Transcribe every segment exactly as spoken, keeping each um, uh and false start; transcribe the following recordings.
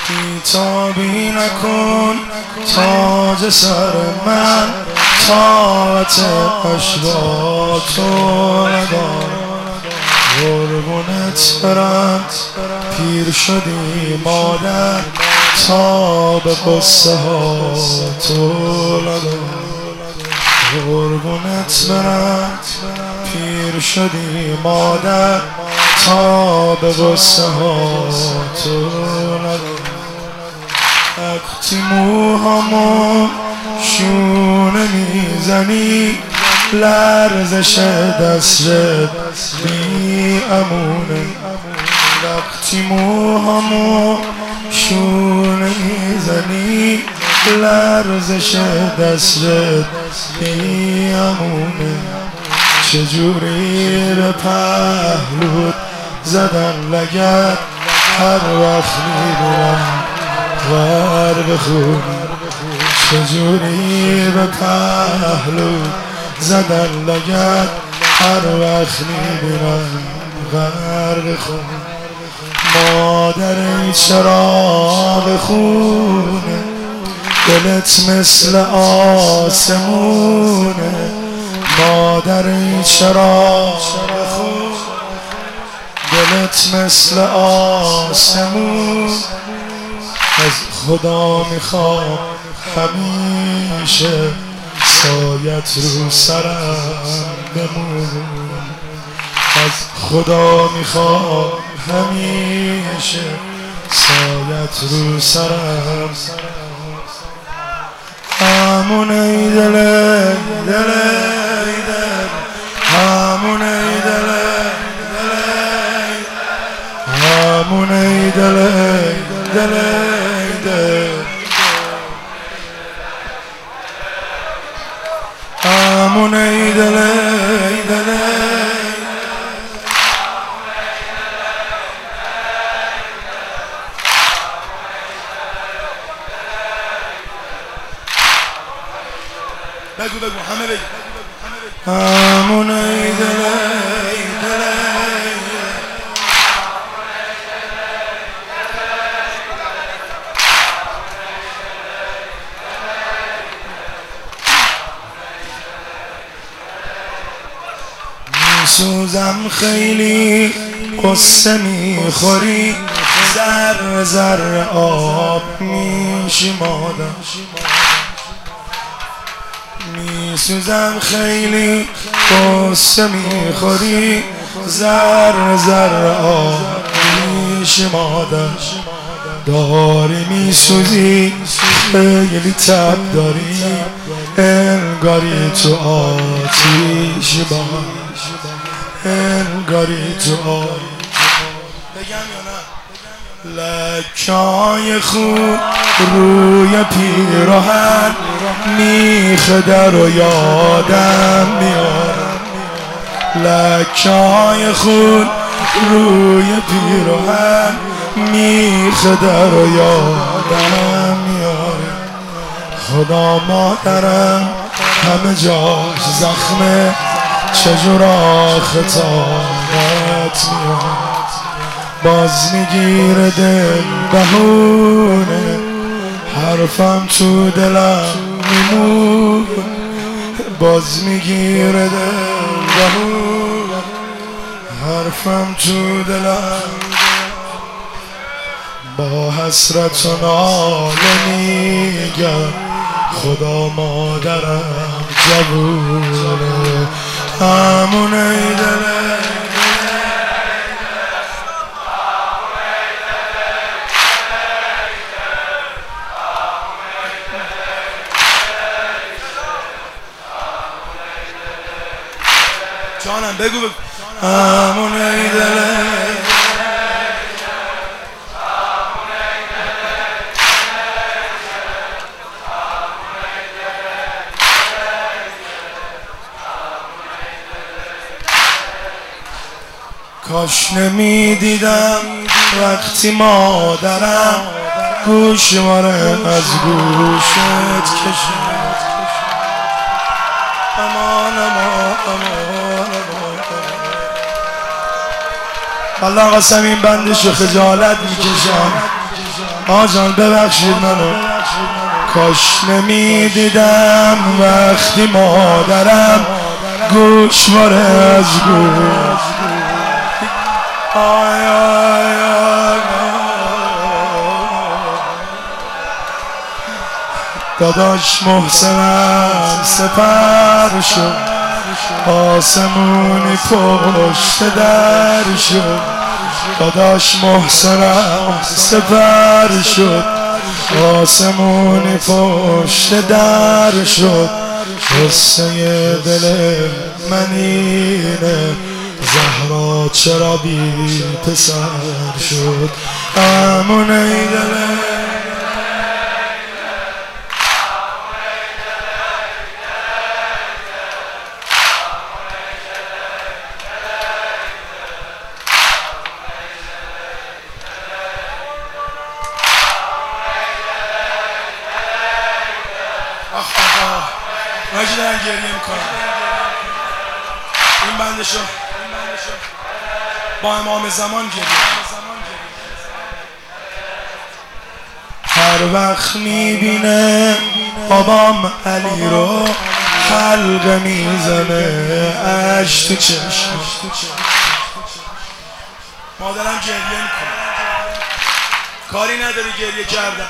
بیتابی نکن تاج سر من، طاقت اشباطو ندارم. قربونت برم پیر شدی مادر، تا به قصه ها تو ندارم. قربونت برم پیر شدی مادر، تا به غصه ها تو ندارم. وقتی موهامو شونه میزنی، لرزش دستت بی امونه. وقتی موهامو شونه میزنی، لرزش دستت بی امونه. چجوری به پهلوت زدن لگد، هر وقت میبینم غرق خون. چجوری به پهلوت زدن لگد، هر وقت میبینم غرق خون. مادر چراغ خونه، دلت مثل آسمونه. مادر چراغ خون، دلت مثل آسمون. از خدا میخوام همیشه سایت رو سرم بمون. از خدا میخوام همیشه سایت رو سرم. همون ای دل دل ای دل، همون ای دل دل، همون ای دل دل دل، همون ای دل دل. بگو بگو همه بگو. همون ای دل ای دل، میسوزم خیلی قصه میخوری، ذره ذره آب میشی مادر. میسوزم خیلی قصه میخوری، ذره ذره آب میشی مادر. داری میسوزی خیلی تب داری، انگاری تو آتیش بار، انگاری تو آتیش. بگم یا نه؟ لکای خون روی پیراهن میخه در و یادم میاد. لکای خون روی پیراهن میخه در و یادم میاد. خدا مادرم همه جاش زخمه، چجور آخه طاقت میاد. باز میگیره دل بهونه، حرفم تو دلم میمونه. باز میگیره دل بهونه، حرفم تو دلم. با حسرت و ناله میگم خدا مادرم جوونه. همون ای دل جانم بگو بگو. همون ای دل کاش نمیدیدم وقتی مادرم گوشواره از گوشت کشید. امان امان امان امان. الله قسم این بندشو خجالت میکشم. آجان ببخشید منو، کاش نمیدیدم وقتی مادرم گوشواره از گوش. آی آی آی داداش محسنم سپر شد، آسمونی پشت در شد. داداش محسنم سپر شد، آسمونی پشت در شد. قصه دل من اینه، زهرا چرا بی پسر شد. امون ای دل راجی دارن گریه میکنن. این بندشو با امام زمان گریه. هر وقت میبینه بابام علی رو حلقه میزنه اش تو چشم. مادرم گریه میکنه، کاری نداری گریه کردن.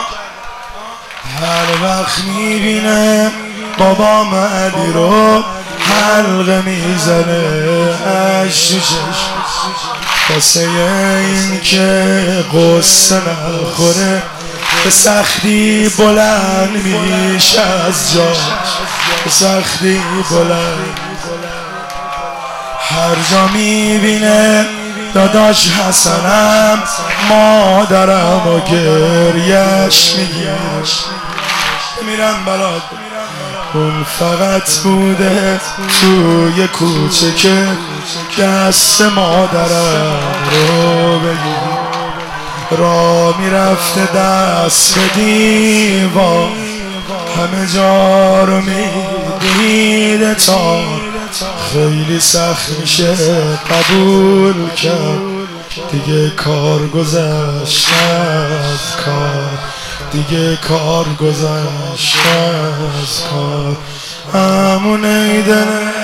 هر وقت میبینه بابام علی رو حلقه میزنه اش تو چشم. واسه این که قصه نخوره به سختی بلند میشه از جا، به سختی بلند. هر جا میبینه داداش حسنم مادرم و گریش میگیره. میرم بلاد اون فقط بوده توی کوچه که دست مادرم رو بگیر. را میرفته دست به دیوار، همه جا رو میدیده تا خیلی سخت میشه قبول کرد. دیگه کار گذشت از کار، دیگه کار گذشت از کار. امون ای دل